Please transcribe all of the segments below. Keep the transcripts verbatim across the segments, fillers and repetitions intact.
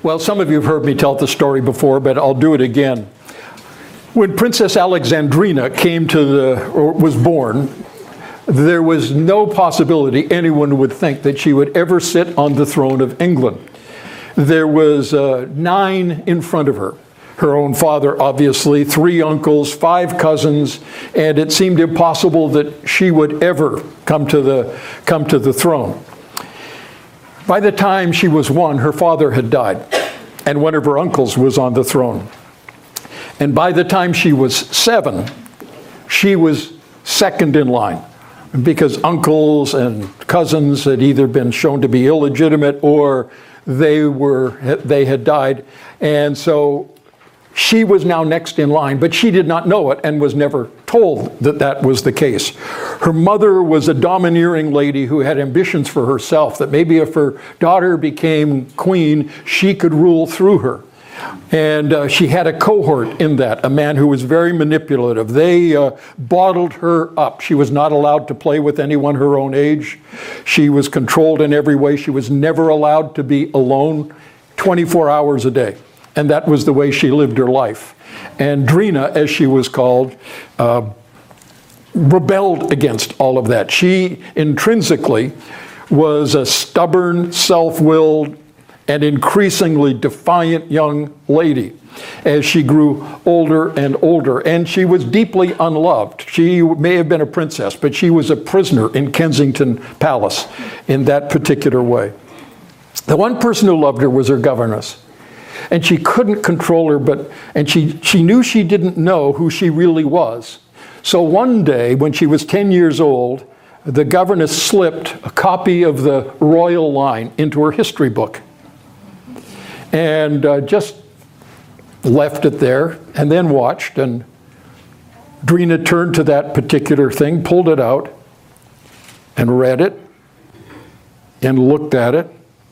Well, some of you have heard me tell the story before, but I'll do it again. When Princess Alexandrina came to the, or was born, there was no possibility anyone would think that she would ever sit on the throne of England. There was uh, nine in front of her. Her own father, obviously, three uncles, five cousins, and it seemed impossible that she would ever come to the, come to the throne. By the time she was one, her father had died, and one of her uncles was on the throne. And by the time she was seven, she was second in line, because uncles and cousins had either been shown to be illegitimate or they were they had died. And so she was now next in line, but she did not know it and was never told that that was the case. Her mother was a domineering lady who had ambitions for herself, that maybe if her daughter became queen, she could rule through her. And uh, she had a cohort in that, a man who was very manipulative. They uh, bottled her up. She was not allowed to play with anyone her own age. She was controlled in every way. She was never allowed to be alone twenty-four hours a day. And that was the way she lived her life. And Drina, as she was called, uh, rebelled against all of that. She intrinsically was a stubborn, self-willed, and increasingly defiant young lady as she grew older and older. And she was deeply unloved. She may have been a princess, but she was a prisoner in Kensington Palace in that particular way. The one person who loved her was her governess. And she couldn't control her, but and she, she knew she didn't know who she really was. So one day, when she was ten years old, the governess slipped a copy of the royal line into her history book. And uh, just left it there, and then watched. And Drina turned to that particular thing, pulled it out, and read it, and looked at it.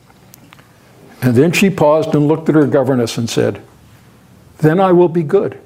And then she paused and looked at her governess and said, "Then I will be good."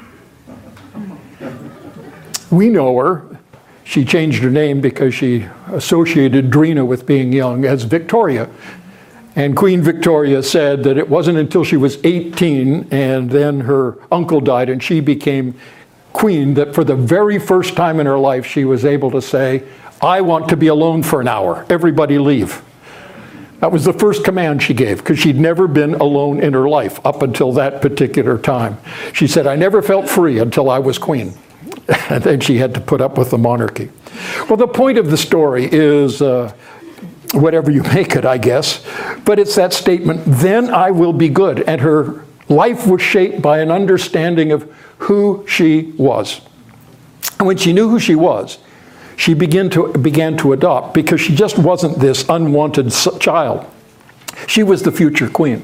We know her. She changed her name because she associated Drina with being young as Victoria. And Queen Victoria said that it wasn't until she was eighteen and then her uncle died and she became queen that for the very first time in her life she was able to say, "I want to be alone for an hour. Everybody leave." That was the first command she gave, because she'd never been alone in her life up until that particular time. She said, "I never felt free until I was queen." And then she had to put up with the monarchy. Well, the point of the story is, uh, whatever you make it, I guess, but it's that statement, "Then I will be good." And her life was shaped by an understanding of who she was. And when she knew who she was, she began to, began to adopt, because she just wasn't this unwanted child. She was the future queen.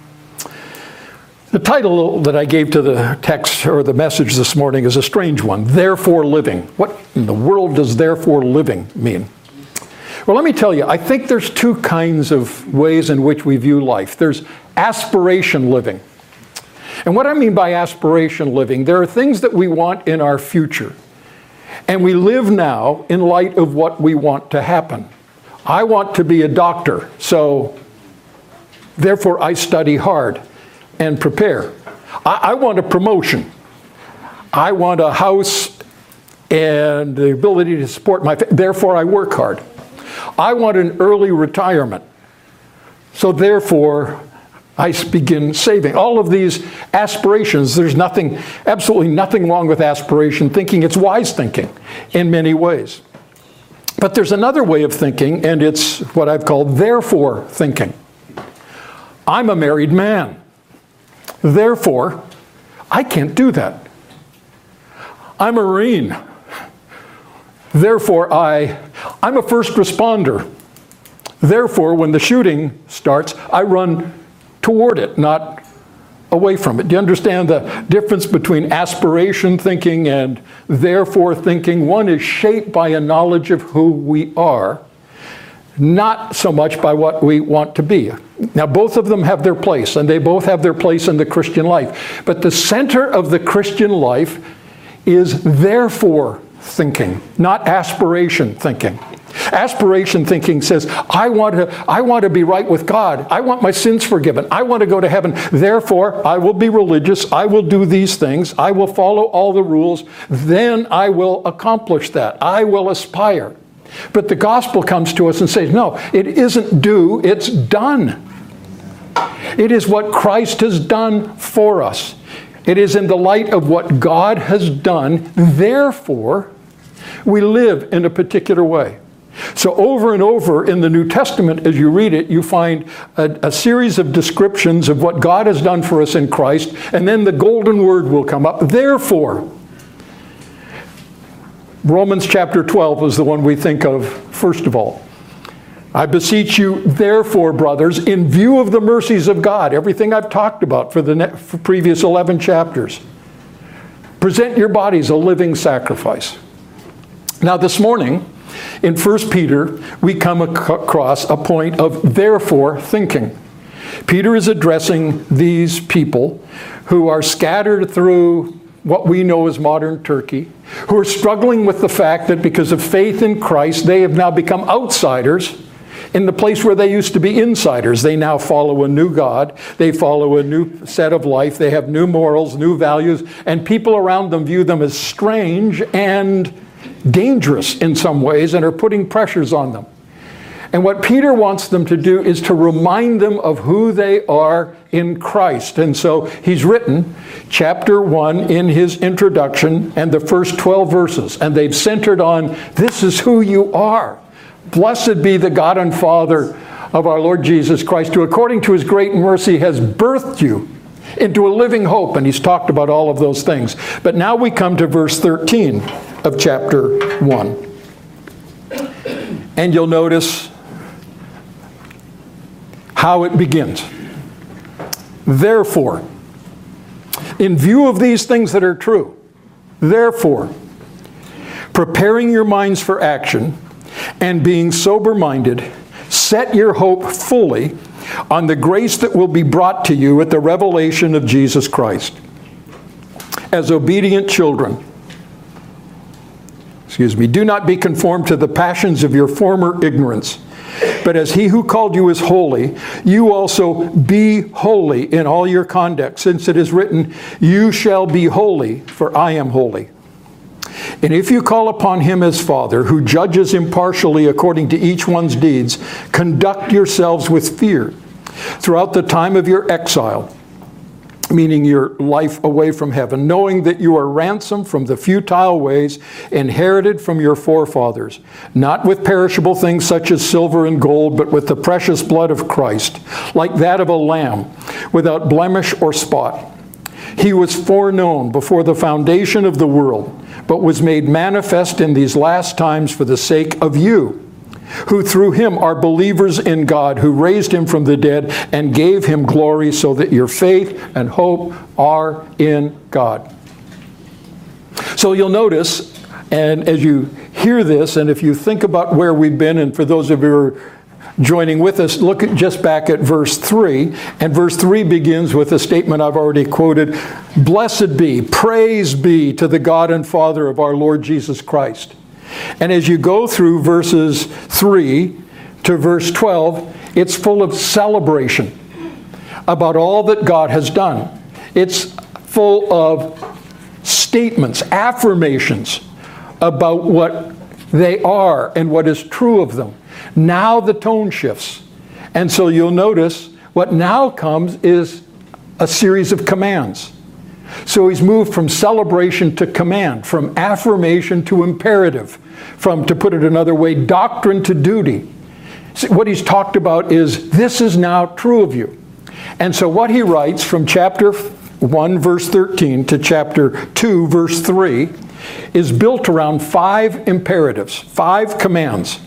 The title that I gave to the text or the message this morning is a strange one, "Therefore Living." What in the world does "therefore living" mean? Well, let me tell you, I think there's two kinds of ways in which we view life. There's aspiration living. And what I mean by aspiration living, there are things that we want in our future. And we live now in light of what we want to happen. I want to be a doctor, so therefore I study hard and prepare. I, I want a promotion. I want a house and the ability to support my family, therefore I work hard. I want an early retirement, so therefore I begin saving. All of these aspirations, there's nothing, absolutely nothing wrong with aspiration thinking. It's wise thinking in many ways. But there's another way of thinking, and it's what I've called therefore thinking. I'm a married man. Therefore, I can't do that. I'm a Marine. Therefore, I, I'm a first responder. Therefore, when the shooting starts, I run toward it, not away from it. Do you understand the difference between aspiration thinking and therefore thinking? One is shaped by a knowledge of who we are, not so much by what we want to be. Now, both of them have their place, and they both have their place in the Christian life. But the center of the Christian life is therefore thinking, not aspiration thinking. Aspiration thinking says, I want to, I want to be right with God. I want my sins forgiven. I want to go to heaven. Therefore, I will be religious. I will do these things. I will follow all the rules. Then I will accomplish that. I will aspire. But the gospel comes to us and says, no, it isn't do, it's done. It is what Christ has done for us. It is in the light of what God has done. Therefore, we live in a particular way. So over and over in the New Testament, as you read it, you find a, a series of descriptions of what God has done for us in Christ, and then the golden word will come up. Therefore, Romans chapter twelve is the one we think of first of all. I beseech you, therefore, brothers, in view of the mercies of God, everything I've talked about for the for previous eleven chapters, present your bodies a living sacrifice. Now this morning, in First Peter, we come across a point of therefore thinking. Peter is addressing these people who are scattered through what we know as modern Turkey, who are struggling with the fact that because of faith in Christ, they have now become outsiders in the place where they used to be insiders. They now follow a new God. They follow a new set of life. They have new morals, new values, and people around them view them as strange and dangerous in some ways and are putting pressures on them. And what Peter wants them to do is to remind them of who they are in Christ. And so he's written chapter one in his introduction and the first twelve verses. And they've centered on, this is who you are. Blessed be the God and Father of our Lord Jesus Christ, who according to his great mercy has birthed you into a living hope. And he's talked about all of those things. But now we come to verse thirteen of chapter one. And you'll notice how it begins. Therefore, in view of these things that are true, therefore, preparing your minds for action and being sober-minded, set your hope fully on the grace that will be brought to you at the revelation of Jesus Christ. As obedient children, excuse me, do not be conformed to the passions of your former ignorance, but as he who called you is holy, you also be holy in all your conduct, since it is written, you shall be holy, for I am holy. And if you call upon him as Father, who judges impartially according to each one's deeds, conduct yourselves with fear throughout the time of your exile, meaning your life away from heaven, knowing that you are ransomed from the futile ways inherited from your forefathers, not with perishable things such as silver and gold, but with the precious blood of Christ, like that of a lamb, without blemish or spot. He was foreknown before the foundation of the world, but was made manifest in these last times for the sake of you, who through him are believers in God, who raised him from the dead and gave him glory, so that your faith and hope are in God. So you'll notice, and as you hear this, and if you think about where we've been, and for those of you who are joining with us, look at just back at verse three, and verse three begins with a statement I've already quoted, blessed be, praise be to the God and Father of our Lord Jesus Christ. And as you go through verses three to verse twelve, it's full of celebration about all that God has done. It's full of statements, affirmations about what they are and what is true of them. Now the tone shifts. And so you'll notice what now comes is a series of commands. So he's moved from celebration to command, from affirmation to imperative, from, to put it another way, doctrine to duty. See, what he's talked about is, this is now true of you. And so what he writes from chapter one, verse thirteen to chapter two, verse three, is built around five imperatives, five commands.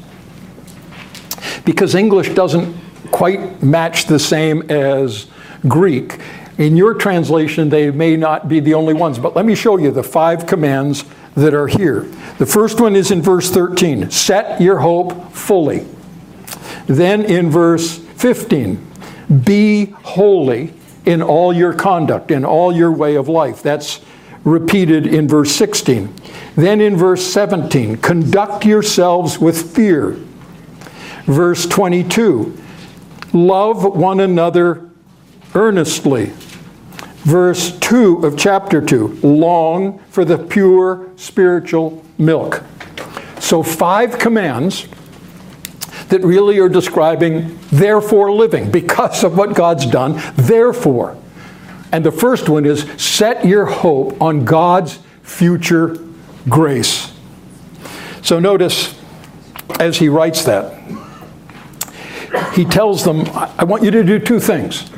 Because English doesn't quite match the same as Greek, in your translation, they may not be the only ones, but let me show you the five commands that are here. The first one is in verse thirteen, set your hope fully. Then in verse fifteen, be holy in all your conduct, in all your way of life. That's repeated in verse sixteen. Then in verse seventeen, conduct yourselves with fear. Verse twenty-two, love one another earnestly. Verse two of chapter two, long for the pure spiritual milk. So five commands that really are describing therefore living, because of what God's done, therefore. And the first one is set your hope on God's future grace. So notice as he writes that, he tells them, I want you to do two things.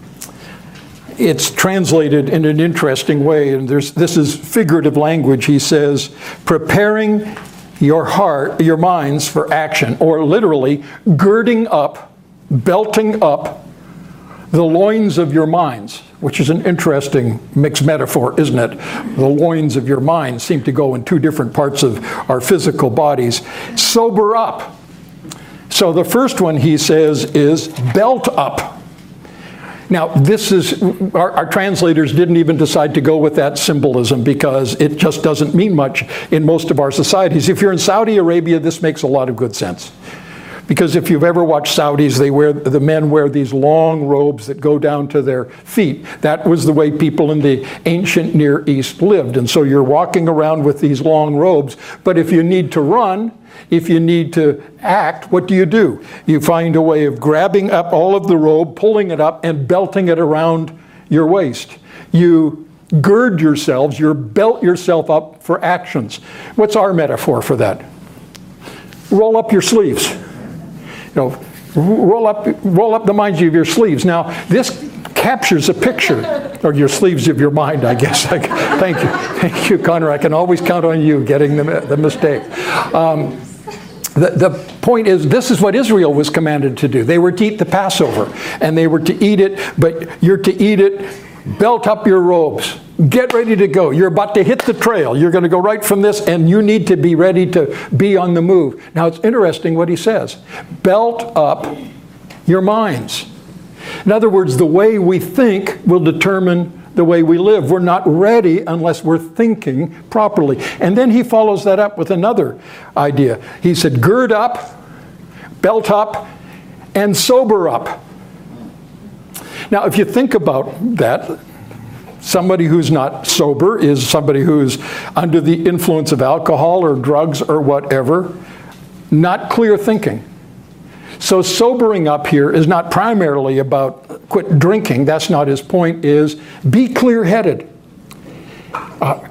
It's translated in an interesting way, and there's, this is figurative language. He says, preparing your heart, your minds for action, or literally girding up, belting up the loins of your minds, which is an interesting mixed metaphor, isn't it? The loins of your minds seem to go in two different parts of our physical bodies. Sober up. So the first one, he says, is belt up. Now, this is, our, our translators didn't even decide to go with that symbolism because it just doesn't mean much in most of our societies. If you're in Saudi Arabia, this makes a lot of good sense. Because if you've ever watched Saudis, they wear, the men wear these long robes that go down to their feet. That was the way people in the ancient Near East lived. And so you're walking around with these long robes. But if you need to run, if you need to act, what do you do? You find a way of grabbing up all of the robe, pulling it up, and belting it around your waist. You gird yourselves, you belt yourself up for actions. What's our metaphor for that? Roll up your sleeves. You know, roll up, roll up the minds of your sleeves. Now, this captures a picture, or your sleeves of your mind, I guess. Thank you, thank you, Connor. I can always count on you getting the, the mistake. Um, the, the point is, this is what Israel was commanded to do. They were to eat the Passover, and they were to eat it, but you're to eat it, belt up your robes. Get ready to go. You're about to hit the trail. You're going to go right from this, and you need to be ready to be on the move. Now, it's interesting what he says. Belt up your minds. In other words, the way we think will determine the way we live. We're not ready unless we're thinking properly. And then he follows that up with another idea. He said, gird up, belt up, and sober up. Now, if you think about that, somebody who's not sober is somebody who's under the influence of alcohol or drugs or whatever, not clear thinking. So sobering up here is not primarily about quit drinking. That's not his point, is be clear-headed. Uh,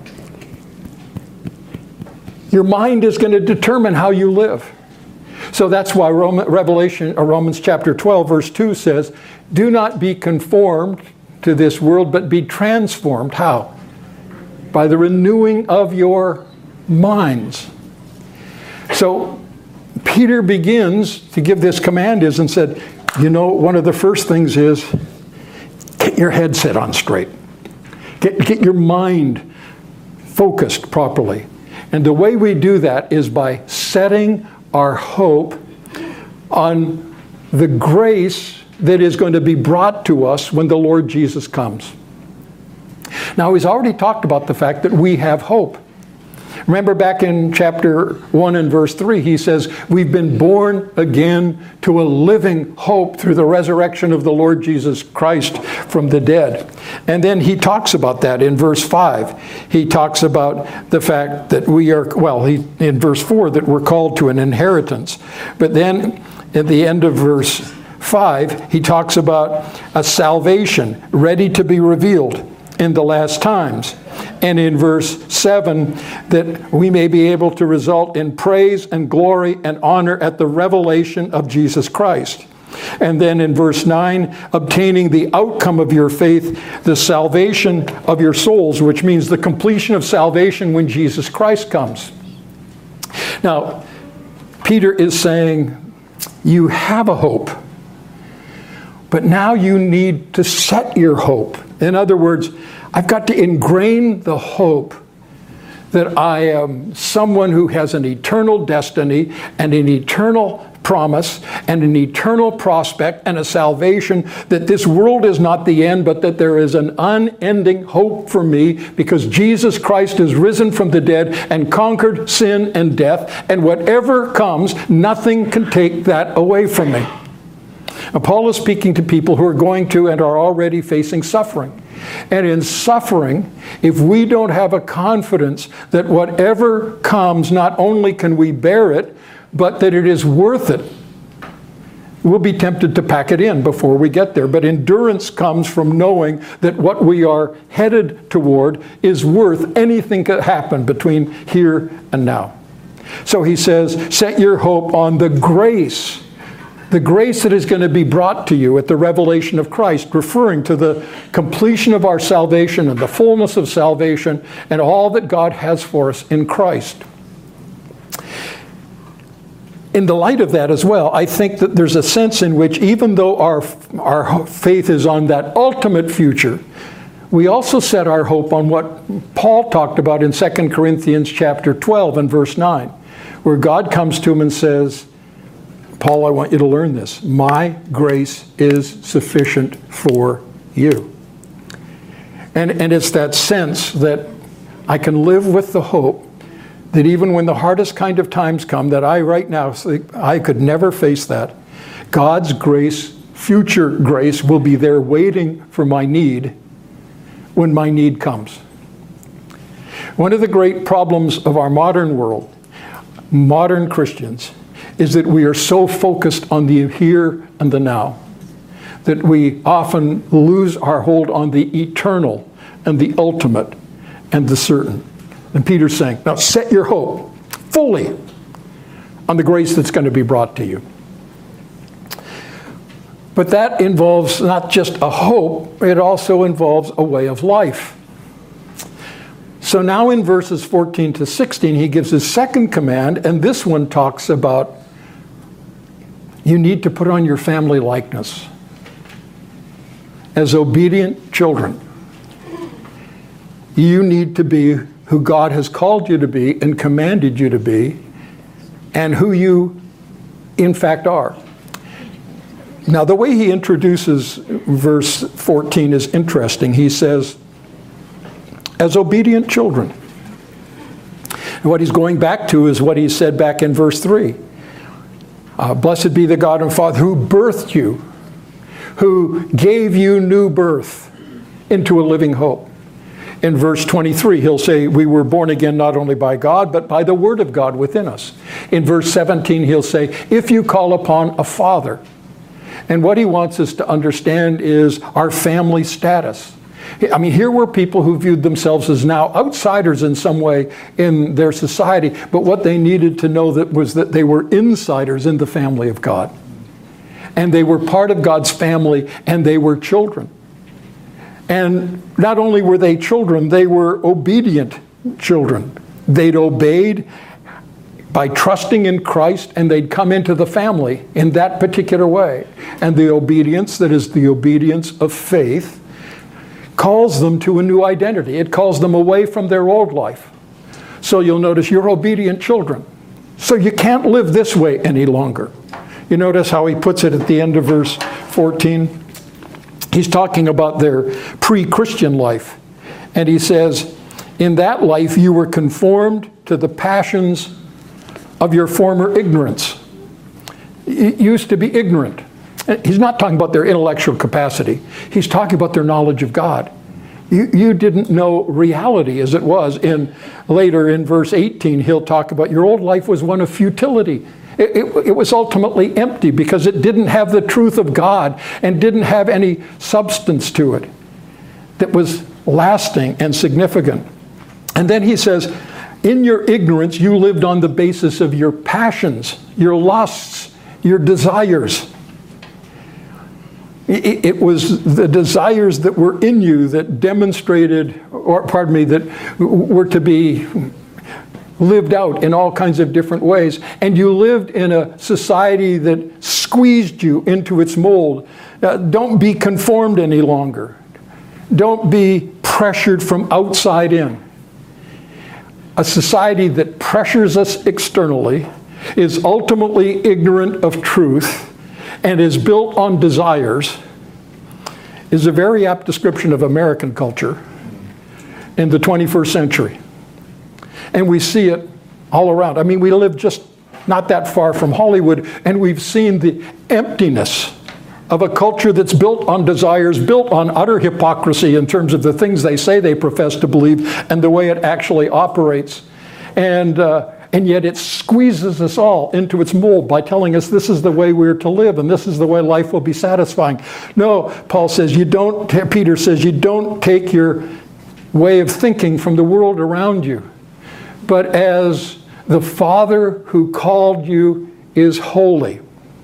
your mind is going to determine how you live. So that's why Roman, Revelation, or Romans chapter twelve, verse two says, do not be conformed to this world, but be transformed. How? By the renewing of your minds. So Peter begins to give this command is and said, you know, one of the first things is get your head set on straight. Get, get your mind focused properly. And the way we do that is by setting our hope on the grace that is going to be brought to us when the Lord Jesus comes. Now, he's already talked about the fact that we have hope. Remember back in chapter one and verse three, he says, we've been born again to a living hope through the resurrection of the Lord Jesus Christ from the dead. And then he talks about that in verse five. He talks about the fact that we are, well, he, in verse four, that we're called to an inheritance. But then at the end of verse five, he talks about a salvation ready to be revealed in the last times. And in verse seven, that we may be able to result in praise and glory and honor at the revelation of Jesus Christ. And then in verse nine, obtaining the outcome of your faith, the salvation of your souls, which means the completion of salvation when Jesus Christ comes. Now, Peter is saying, you have a hope, but now you need to set your hope. In other words, I've got to ingrain the hope that I am someone who has an eternal destiny and an eternal promise and an eternal prospect and a salvation, that this world is not the end, but that there is an unending hope for me because Jesus Christ is risen from the dead and conquered sin and death, and whatever comes, nothing can take that away from me. Now, Paul is speaking to people who are going to and are already facing suffering. And in suffering, if we don't have a confidence that whatever comes, not only can we bear it, but that it is worth it, we'll be tempted to pack it in before we get there. But endurance comes from knowing that what we are headed toward is worth anything that happen between here and now. So he says, set your hope on the grace The grace that is going to be brought to you at the revelation of Christ, referring to the completion of our salvation and the fullness of salvation and all that God has for us in Christ. In the light of that as well, I think that there's a sense in which even though our, our faith is on that ultimate future, we also set our hope on what Paul talked about in Second Corinthians chapter twelve and verse nine, where God comes to him and says, Paul, I want you to learn this. My grace is sufficient for you. And, and it's that sense that I can live with the hope that even when the hardest kind of times come, that I right now, I could never face that. God's grace, future grace, will be there waiting for my need when my need comes. One of the great problems of our modern world, modern Christians, is that we are so focused on the here and the now that we often lose our hold on the eternal and the ultimate and the certain. And Peter's saying, now set your hope fully on the grace that's going to be brought to you. But that involves not just a hope, it also involves a way of life. So now in verses fourteen to sixteen, he gives his second command, and this one talks about you need to put on your family likeness as obedient children. You need to be who God has called you to be and commanded you to be, and who you in fact are. Now, the way he introduces verse fourteen is interesting. He says, as obedient children. And what he's going back to is what he said back in verse three. Uh, Blessed be the God and Father who birthed you, who gave you new birth into a living hope. In verse twenty-three, he'll say, we were born again not only by God, but by the word of God within us. In verse seventeen, he'll say, if you call upon a father. And what he wants us to understand is our family status. I mean, here were people who viewed themselves as now outsiders in some way in their society, but what they needed to know that was that they were insiders in the family of God. And they were part of God's family, and they were children. And not only were they children, they were obedient children. They'd obeyed by trusting in Christ, and they'd come into the family in that particular way. And the obedience, that is the obedience of faith, calls them to a new identity. It calls them away from their old life. So you'll notice you're obedient children. So you can't live this way any longer. You notice how he puts it at the end of verse fourteen? He's talking about their pre-Christian life. And he says, in that life you were conformed to the passions of your former ignorance. You used to be ignorant. He's not talking about their intellectual capacity. He's talking about their knowledge of God. You, you didn't know reality as it was. In, later in verse eighteen, he'll talk about your old life was one of futility. It, it, it was ultimately empty because it didn't have the truth of God and didn't have any substance to it that was lasting and significant. And then he says, in your ignorance, you lived on the basis of your passions, your lusts, your desires. It was the desires that were in you that demonstrated, or pardon me, that were to be lived out in all kinds of different ways. And you lived in a society that squeezed you into its mold. Uh, don't be conformed any longer. Don't be pressured from outside in. A society that pressures us externally is ultimately ignorant of truth and is built on desires is a very apt description of American culture in the twenty-first century. And we see it all around. I mean, we live just not that far from Hollywood, and we've seen the emptiness of a culture that's built on desires, built on utter hypocrisy in terms of the things they say they profess to believe and the way it actually operates. And, uh, and yet it squeezes us all into its mold by telling us this is the way we're to live and this is the way life will be satisfying. No, Paul says you don't, Peter says you don't take your way of thinking from the world around you, but as the Father who called you is holy,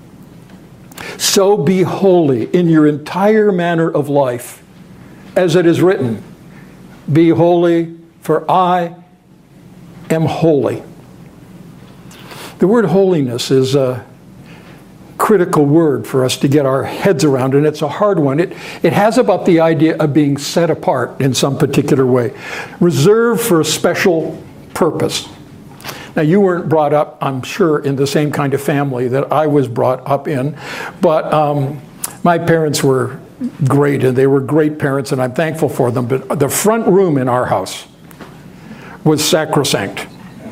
so be holy in your entire manner of life, as it is written, be holy, for I am holy. The word holiness is a critical word for us to get our heads around, and it's a hard one. It, it has about the idea of being set apart in some particular way, reserved for a special purpose. Now, you weren't brought up, I'm sure, in the same kind of family that I was brought up in, but um, my parents were great, and they were great parents, and I'm thankful for them. But the front room in our house was sacrosanct.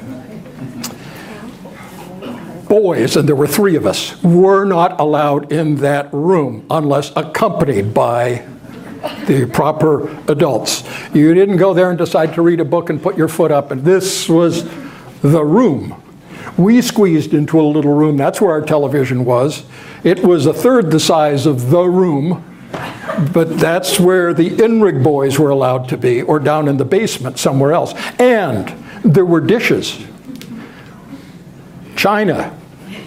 Boys, and there were three of us, were not allowed in that room unless accompanied by the proper adults. You didn't go there and decide to read a book and put your foot up, and this was the room. We squeezed into a little room. That's where our television was. It was a third the size of the room, but that's where the Inrig boys were allowed to be, or down in the basement somewhere else. And there were dishes. China.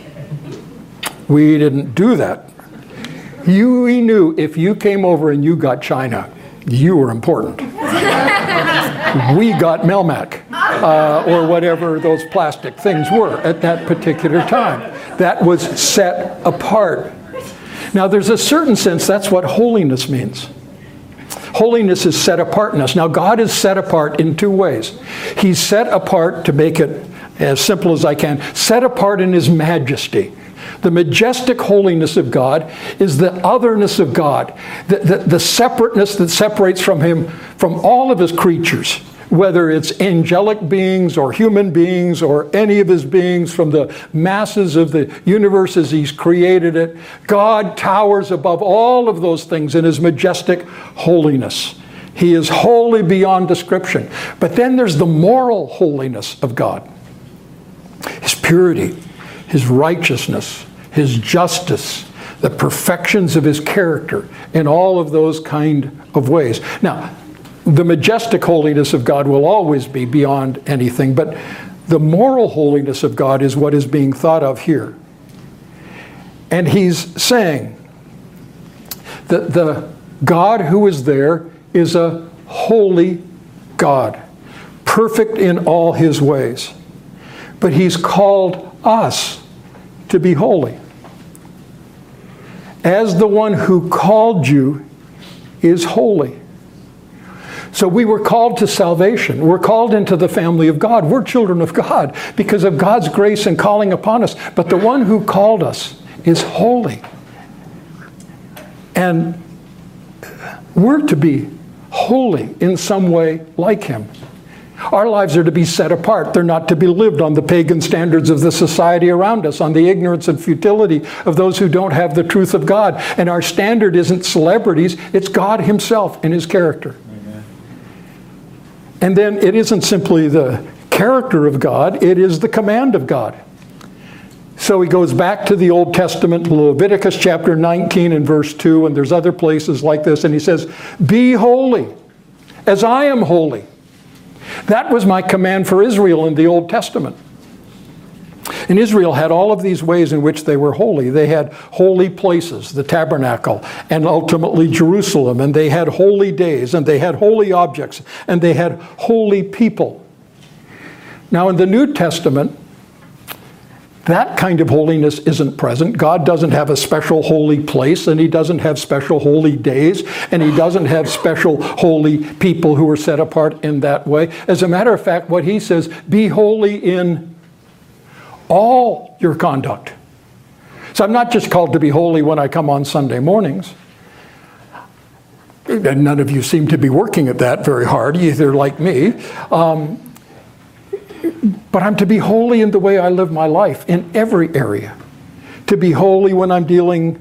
We didn't do that. You, we knew if you came over and you got china, you were important. We got Melmac, uh, or whatever those plastic things were at that particular time. That was set apart. Now, there's a certain sense that's what holiness means. Holiness is set apartness. Now, God is set apart in two ways. He's set apart, to make it as simple as I can, set apart in His majesty. The majestic holiness of God is the otherness of God, the, the, the separateness that separates from Him from all of His creatures, whether it's angelic beings or human beings or any of His beings from the masses of the universe as He's created it. God towers above all of those things in His majestic holiness. He is holy beyond description. But then there's the moral holiness of God. His purity, His righteousness, His justice, the perfections of His character in all of those kind of ways. Now, the majestic holiness of God will always be beyond anything, but the moral holiness of God is what is being thought of here. And He's saying that the God who is there is a holy God, perfect in all His ways. But He's called us to be holy. As the one who called you is holy. So we were called to salvation. We're called into the family of God. We're children of God because of God's grace and calling upon us. But the one who called us is holy. And we're to be holy in some way like Him. Our lives are to be set apart. They're not to be lived on the pagan standards of the society around us, on the ignorance and futility of those who don't have the truth of God. And our standard isn't celebrities, it's God Himself in His character. Amen. And then it isn't simply the character of God, it is the command of God. So he goes back to the Old Testament, Leviticus chapter nineteen and verse two, and there's other places like this, and he says, "Be holy, as I am holy." That was my command for Israel in the Old Testament. And Israel had all of these ways in which they were holy. They had holy places, the tabernacle, and ultimately Jerusalem, and they had holy days, and they had holy objects, and they had holy people. Now in the New Testament, that kind of holiness isn't present. God doesn't have a special holy place, and He doesn't have special holy days, and He doesn't have special holy people who are set apart in that way. As a matter of fact, what He says, be holy in all your conduct. So I'm not just called to be holy when I come on Sunday mornings. And none of you seem to be working at that very hard, either like me. Um, but I'm to be holy in the way I live my life, in every area. To be holy when I'm dealing...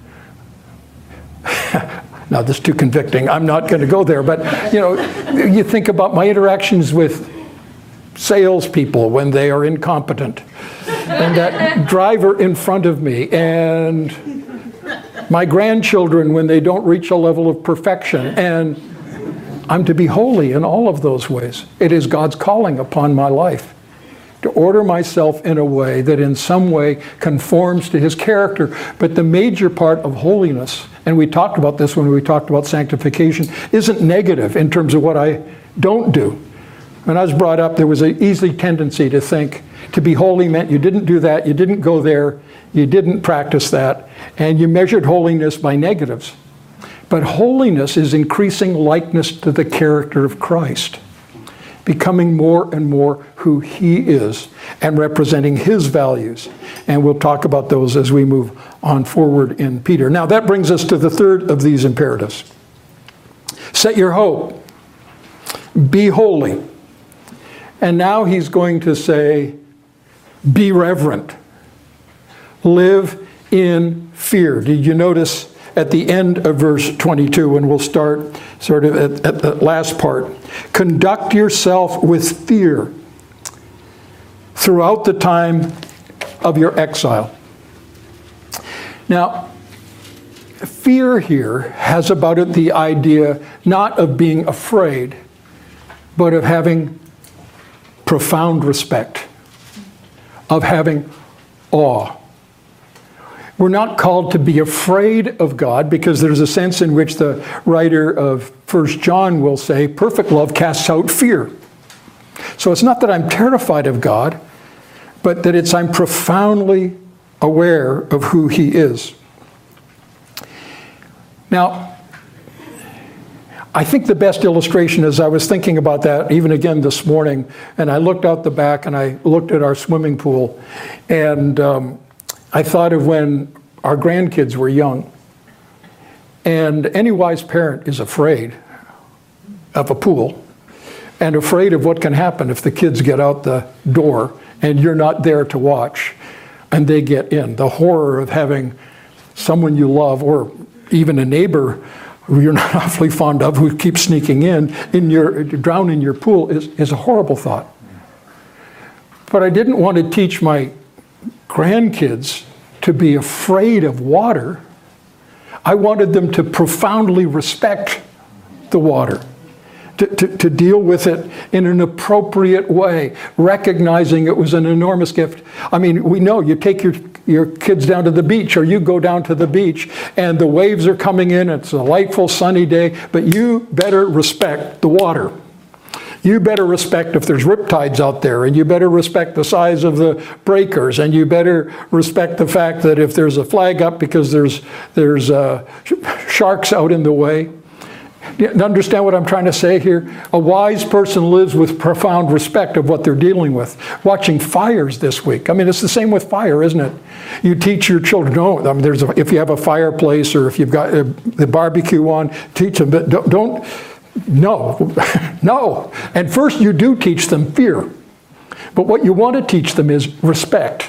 Now, this is too convicting. I'm not going to go there. But, you know, you think about my interactions with salespeople when they are incompetent. And that driver in front of me. And my grandchildren when they don't reach a level of perfection. And I'm to be holy in all of those ways. It is God's calling upon my life to order myself in a way that in some way conforms to his character. But the major part of holiness, and we talked about this when we talked about sanctification, isn't negative in terms of what I don't do. When I was brought up, there was an easy tendency to think to be holy meant you didn't do that, you didn't go there, you didn't practice that, and you measured holiness by negatives. But holiness is increasing likeness to the character of Christ, becoming more and more who he is and representing his values. And we'll talk about those as we move on forward in Peter. Now that brings us to the third of these imperatives. Set your hope. Be holy. And now he's going to say, be reverent. Live in fear. Did you notice at the end of verse twenty-two, and we'll start sort of at, at the last part. Conduct yourself with fear throughout the time of your exile. Now, fear here has about it the idea not of being afraid, but of having profound respect, of having awe. We're not called to be afraid of God, because there's a sense in which the writer of First John will say, perfect love casts out fear. So it's not that I'm terrified of God, but that it's I'm profoundly aware of who he is. Now, I think the best illustration, as I was thinking about that, even again this morning, and I looked out the back and I looked at our swimming pool, and um, I thought of when our grandkids were young. And any wise parent is afraid of a pool and afraid of what can happen if the kids get out the door and you're not there to watch and they get in. The horror of having someone you love, or even a neighbor who you're not awfully fond of, who keeps sneaking in, in your, drown in your pool is, is a horrible thought. But I didn't want to teach my grandkids to be afraid of water. I wanted them to profoundly respect the water, to, to, to deal with it in an appropriate way, recognizing it was an enormous gift. I mean, we know you take your, your kids down to the beach, or you go down to the beach, and the waves are coming in, it's a delightful sunny day, but you better respect the water. You better respect if there's riptides out there, and you better respect the size of the breakers, and you better respect the fact that if there's a flag up because there's, there's uh, sharks out in the way. You understand what I'm trying to say here? A wise person lives with profound respect of what they're dealing with. Watching fires this week. I mean, it's the same with fire, isn't it? You teach your children, no, I mean, there's a, if you have a fireplace, or if you've got a, the barbecue on, teach them, but don't, don't No, no. And first you do teach them fear. But what you want to teach them is respect.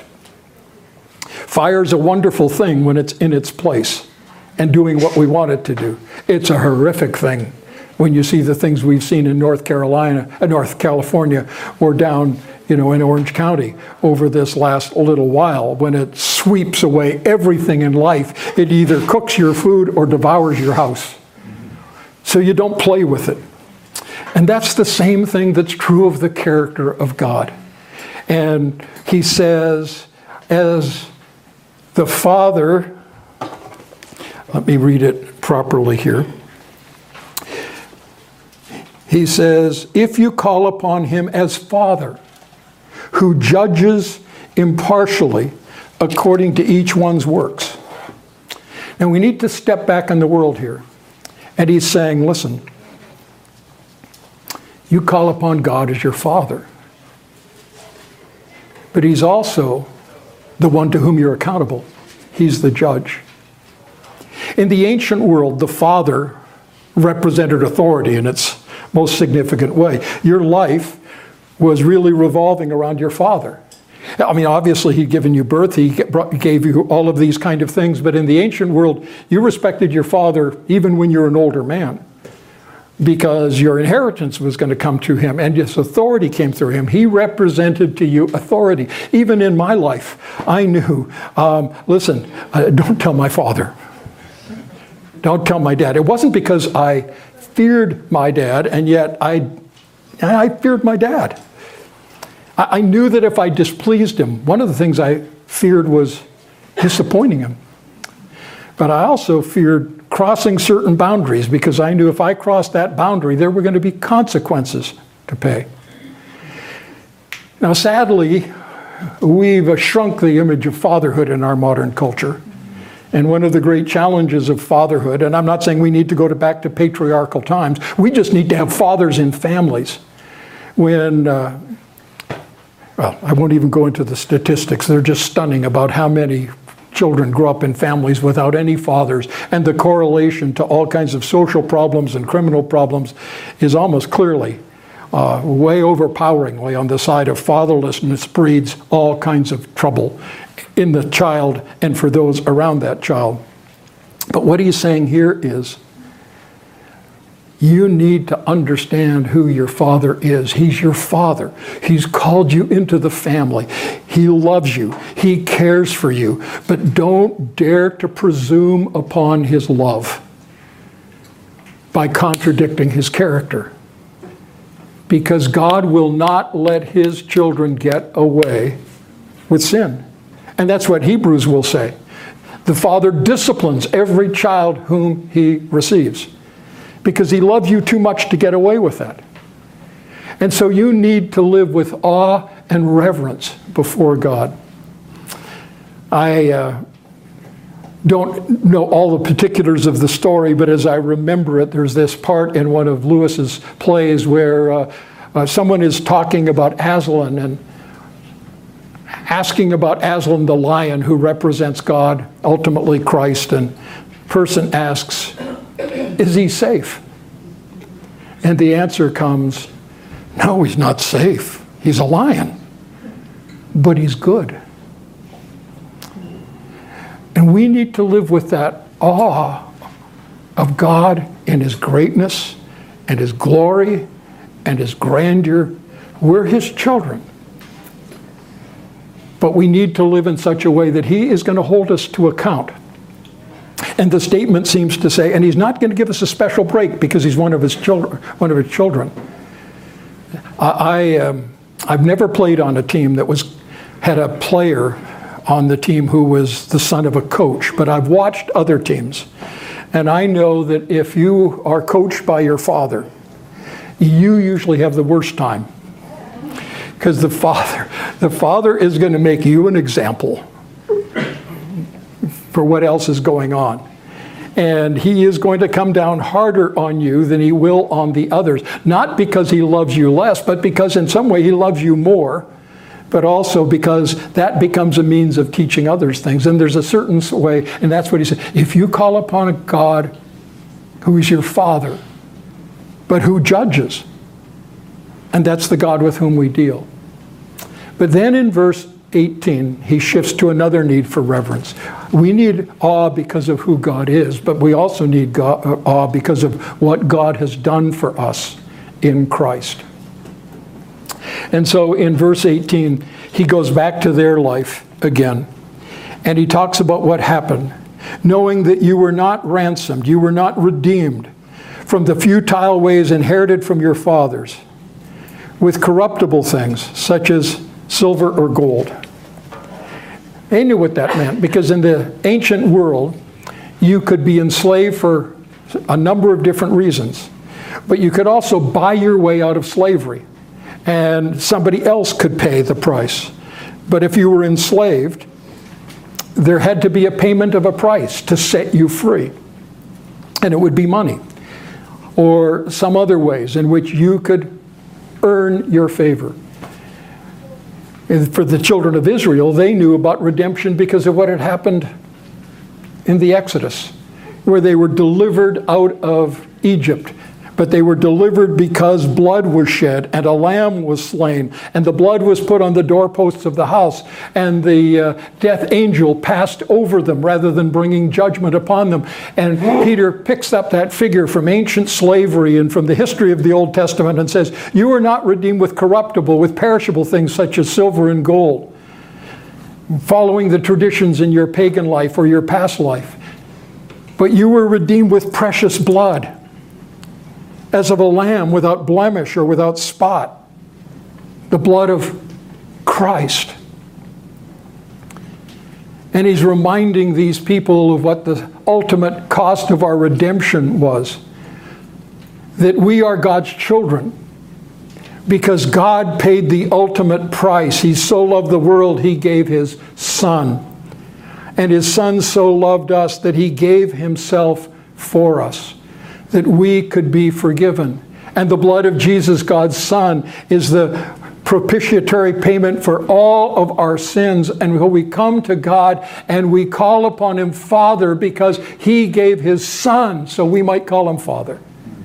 Fire is a wonderful thing when it's in its place and doing what we want it to do. It's a horrific thing when you see the things we've seen in North Carolina, uh, North California, or down, you know, in Orange County over this last little while, when it sweeps away everything in life. It either cooks your food or devours your house. So you don't play with it. And that's the same thing that's true of the character of God. And he says, as the Father, let me read it properly here. He says, if you call upon him as Father, who judges impartially according to each one's works. Now we need to step back in the world here. And he's saying, listen, you call upon God as your Father. but he's also the one to whom you're accountable. He's the judge. In the ancient world, the father represented authority in its most significant way. Your life was really revolving around your father. I mean, obviously, he'd given you birth, he gave you all of these kind of things, but in the ancient world, you respected your father even when you're an older man, because your inheritance was going to come to him, and his authority came through him. He represented to you authority. Even in my life, I knew, um, listen, uh, don't tell my father. Don't tell my dad. It wasn't because I feared my dad, and yet I, I feared my dad. I knew that if I displeased him, one of the things I feared was disappointing him. But I also feared crossing certain boundaries, because I knew if I crossed that boundary, there were going to be consequences to pay. Now, sadly, we've shrunk the image of fatherhood in our modern culture. And one of the great challenges of fatherhood, and I'm not saying we need to go to back to patriarchal times, we just need to have fathers in families. When uh, Well, I won't even go into the statistics. They're just stunning about how many children grow up in families without any fathers. And the correlation to all kinds of social problems and criminal problems is almost clearly, uh, way overpoweringly on the side of fatherlessness breeds all kinds of trouble in the child and for those around that child. But what he's saying here is, you need to understand who your father is. He's your father. He's called you into the family. He loves you. He cares for you. But don't dare to presume upon his love by contradicting his character. Because God will not let his children get away with sin. And that's what Hebrews will say. The father disciplines every child whom he receives, because he loves you too much to get away with that. And so you need to live with awe and reverence before God. I uh, don't know all the particulars of the story, but as I remember it, there's this part in one of Lewis's plays where uh, uh, someone is talking about Aslan and asking about Aslan the lion, who represents God, ultimately Christ, and the person asks, is he safe? And the answer comes, no, he's not safe. He's a lion, but he's good. And we need to live with that awe of God in his greatness and his glory and his grandeur. We're his children. But we need to live in such a way that he is going to hold us to account. And the statement seems to say, and he's not going to give us a special break because he's one of his children. One of his children. I, I um, I've never played on a team that was had a player on the team who was the son of a coach, but I've watched other teams, and I know that if you are coached by your father, you usually have the worst time, because the father, the father is going to make you an example for what else is going on. And he is going to come down harder on you than he will on the others. Not because he loves you less, but because in some way he loves you more, but also because that becomes a means of teaching others things. And there's a certain way, and that's what he said, if you call upon a God who is your father, but who judges, and that's the God with whom we deal. But then in verse eighteen, he shifts to another need for reverence. We need awe because of who God is, but we also need God, uh, awe because of what God has done for us in Christ. And so in verse eighteen, he goes back to their life again, and he talks about what happened, knowing that you were not ransomed, you were not redeemed from the futile ways inherited from your fathers, with corruptible things such as silver or gold. They knew what that meant, because in the ancient world, you could be enslaved for a number of different reasons, but you could also buy your way out of slavery, and somebody else could pay the price. But if you were enslaved, there had to be a payment of a price to set you free, and it would be money, or some other ways in which you could earn your favor. And for the children of Israel, they knew about redemption because of what had happened in the Exodus, where they were delivered out of Egypt. But they were delivered because blood was shed and a lamb was slain, and the blood was put on the doorposts of the house, and the uh, death angel passed over them rather than bringing judgment upon them. And Peter picks up that figure from ancient slavery and from the history of the Old Testament and says, you are not redeemed with corruptible, with perishable things such as silver and gold, following the traditions in your pagan life or your past life, but you were redeemed with precious blood, as of a lamb without blemish or without spot, the blood of Christ. And he's reminding these people of what the ultimate cost of our redemption was, that we are God's children because God paid the ultimate price. He so loved the world, he gave his Son. And his Son so loved us that he gave himself for us, that we could be forgiven. And the blood of Jesus, God's Son, is the propitiatory payment for all of our sins. And when we come to God and we call upon him Father because he gave his Son, so we might call him Father.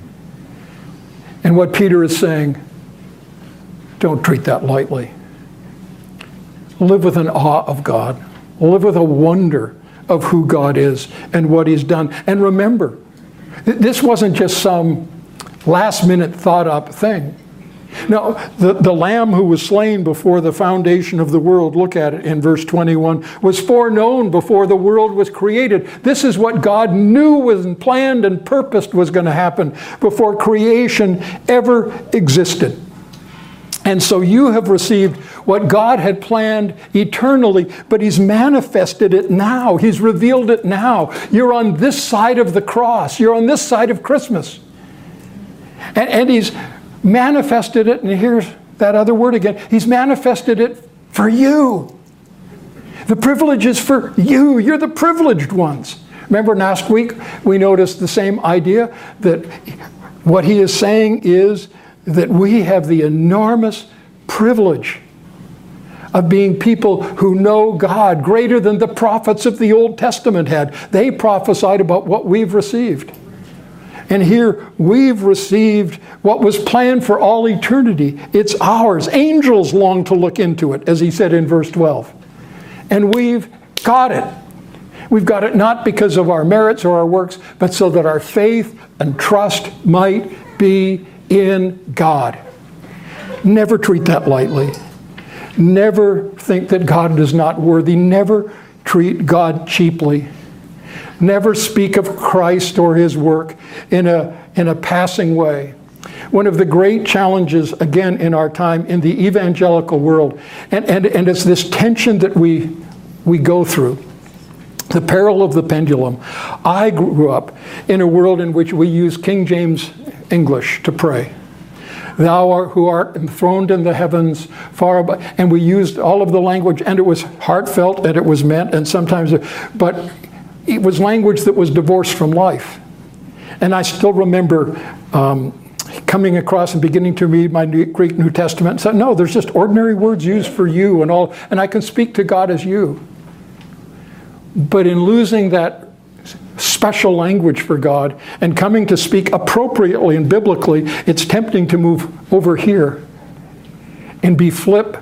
And what Peter is saying, don't treat that lightly. Live with an awe of God. Live with a wonder of who God is and what he's done. And remember, this wasn't just some last-minute thought-up thing. No, the, the Lamb who was slain before the foundation of the world, look at it in verse twenty-one, was foreknown before the world was created. This is what God knew was planned and purposed was going to happen before creation ever existed. And so you have received what God had planned eternally, but he's manifested it now. He's revealed it now. You're on this side of the cross. You're on this side of Christmas. And, and he's manifested it, and here's that other word again. He's manifested it for you. The privilege is for you. You're the privileged ones. Remember last week we noticed the same idea, that what he is saying is that we have the enormous privilege of being people who know God greater than the prophets of the Old Testament had. They prophesied about what we've received. And here we've received what was planned for all eternity. It's ours. Angels long to look into it, as he said in verse twelve. And we've got it. We've got it not because of our merits or our works, but so that our faith and trust might be in God. Never treat that lightly. Never think that God is not worthy. Never treat God cheaply. Never speak of Christ or his work in a, in a passing way. One of the great challenges, again, in our time in the evangelical world, and, and, and it's this tension that we, we go through, the peril of the pendulum. I grew up in a world in which we use King James English to pray. Thou art, who art enthroned in the heavens, far above, and we used all of the language, and it was heartfelt, and it was meant, and sometimes, but it was language that was divorced from life. And I still remember um, coming across and beginning to read my New, Greek New Testament and said, no, there's just ordinary words used for you and all, and I can speak to God as you. But in losing that special language for God and coming to speak appropriately and biblically, it's tempting to move over here and be flip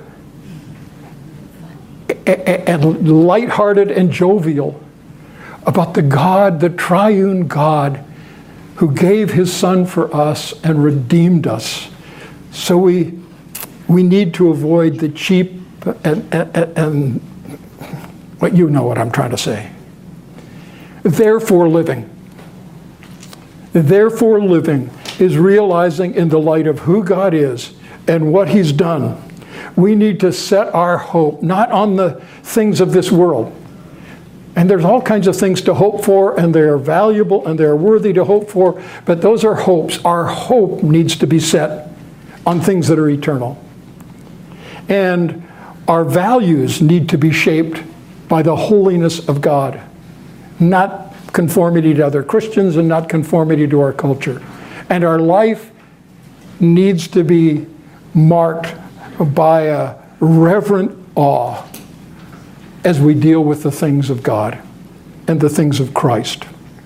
and lighthearted and jovial about the God, the triune God, who gave his Son for us and redeemed us. So we we need to avoid the cheap and, and, and what you know what I'm trying to say. Therefore living. Therefore living is realizing in the light of who God is and what he's done. We need to set our hope not on the things of this world. And there's all kinds of things to hope for, and they're valuable and they're worthy to hope for, but those are hopes. Our hope needs to be set on things that are eternal. And our values need to be shaped by the holiness of God, not conformity to other Christians and not conformity to our culture. And our life needs to be marked by a reverent awe as we deal with the things of God and the things of Christ.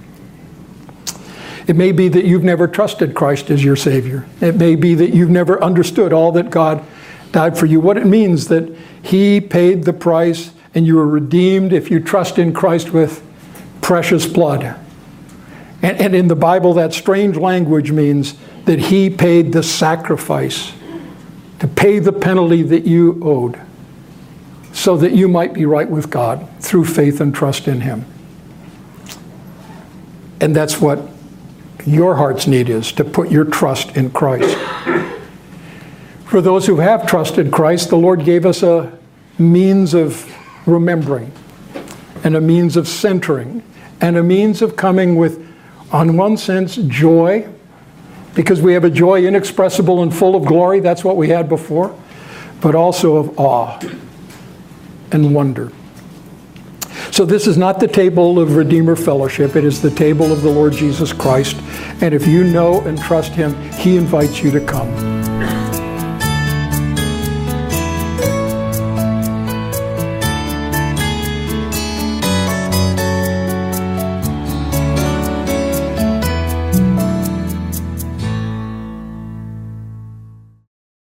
It may be that you've never trusted Christ as your Savior. It may be that you've never understood all that God died for you. What it means that He paid the price and you are redeemed if you trust in Christ with precious blood. And, and in the Bible, that strange language means that He paid the sacrifice to pay the penalty that you owed so that you might be right with God through faith and trust in Him. And that's what your heart's need is, to put your trust in Christ. For those who have trusted Christ, the Lord gave us a means of remembering and a means of centering and a means of coming with, on one sense, joy, because we have a joy inexpressible and full of glory. That's what we had before, but also of awe and wonder. So this is not the table of Redeemer Fellowship. It is the table of the Lord Jesus Christ. And if you know and trust Him, He invites you to come.